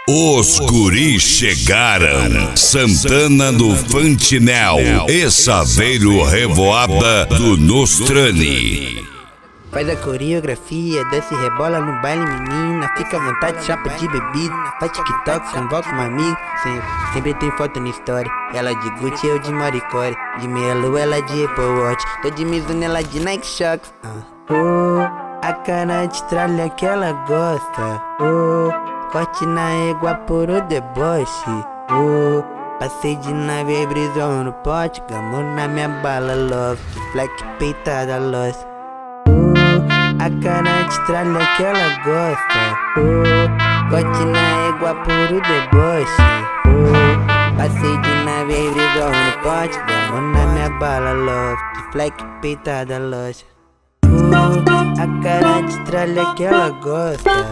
Os guris chegaram, Santana do Fantinel e Saveiro Revoada do Nostrani. Faz a coreografia, desce e rebola no baile, menina. Fica à vontade, chapa de bebida. Faz TikTok, convoca uma amiga. Sempre tem foto na história. Ela de Gucci, eu de Maricore. De meia lua, ela de Apple Watch. Tô de Mizuno, ela de Nike Shox. A cara de tralha que ela gosta. Corte na égua por o deboche. Passei de nave, brisou no pote. Gamou na minha bala, love. Black peitada, lost. A cara de tralha que ela gosta. Corte na égua por o deboche. Passei de nave, brisou no pote. Gamou na minha bala, love. Black peitada, lost. A cara de tralha que ela gosta.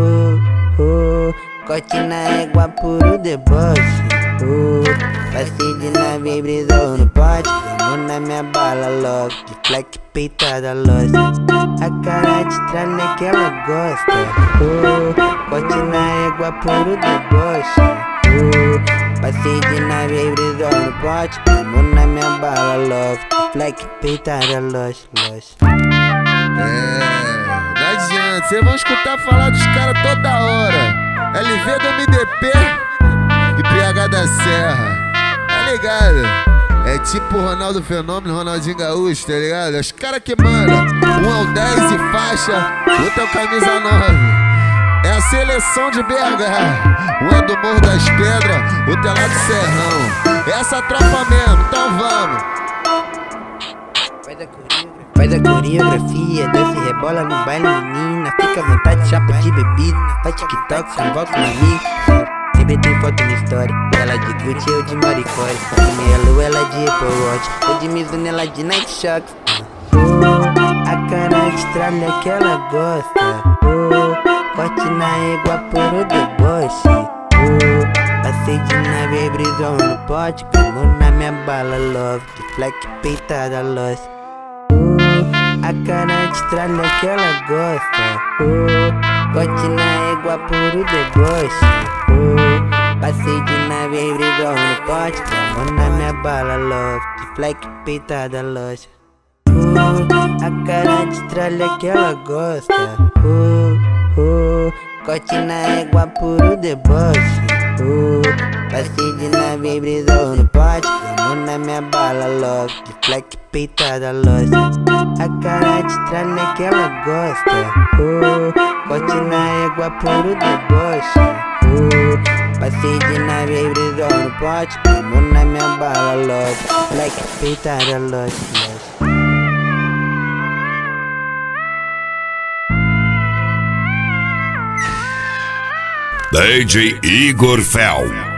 Corte na égua por o deboche. Passei de nave, brisou no pote. Gamou na minha bala, love. De fleck peitada, lost. A cara de tralha que ela gosta. Corte na égua por o deboche. Passei de nave, brisou no pote. Gamou na minha bala, love. De fleck peitada, lost. Não adianta, cês vão escutar falar dos caras toda hora. LV do MDP e PH da Serra, tá ligado? É tipo Ronaldo Fenômeno, Ronaldinho Gaúcho, tá ligado? Os caras que mandam, um é o 10 e faixa, outro é o camisa 9. É a seleção de BH, um é do Morro das Pedras, outro é lá do Serrão. É essa tropa mesmo, então vamos. Faz a coreografia, desce e rebola no baile, menina. Fica à vontade, chapa de bebida. Faz TikTok, convoca uma amiga. Sempre tem foto na história. Ela de Gucci, eu de Maricore. De meia lua, ela de Apple Watch. Tô de Mizuno, ela de Nike Shox. A cara de tralha que ela gosta. Corte na égua por o deboche. Passei de nave, brisou no pote. Gamou na minha bala, love. De fleck peitada, lost. A cara de tralha que ela gosta. Corte na égua por o deboche. Passei de nave, brisou no pote. Gamou na minha bala, love. De fleck peitada, lost. A cara de tralha que ela gosta. Corte na égua por o deboche. Passei de nave, brisou no pote. Gamou na minha bala, love. De fleck peitada, lost. A cara de tralha que ela gosta. Corte na égua por o deboche. Passei de nave, brisou no pote. Gamou na minha bala, love. Fleck peitada, lost. DJ Igor Fel.